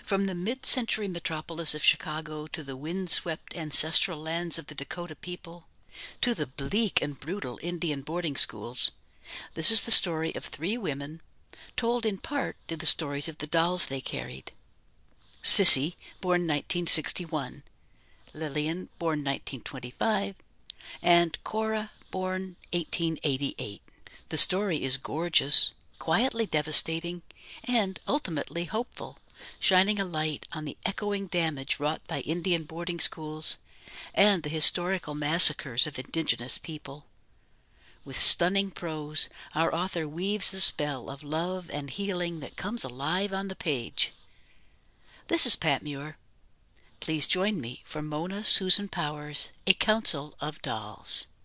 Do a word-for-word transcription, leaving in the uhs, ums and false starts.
From the mid-century metropolis of Chicago to the windswept ancestral lands of the Dakota people, to the bleak and brutal Indian boarding schools, this is the story of three women, told in part through the stories of the dolls they carried. Sissy, born nineteen sixty-one, Lillian, born nineteen twenty-five, and Cora, born eighteen eighty-eight. The story is gorgeous, quietly devastating, and ultimately hopeful, shining a light on the echoing damage wrought by Indian boarding schools and the historical massacres of indigenous people. With stunning prose, our author weaves the spell of love and healing that comes alive on the page. This is Pat Muir. Please join me for Mona Susan Powers' A Council of Dolls.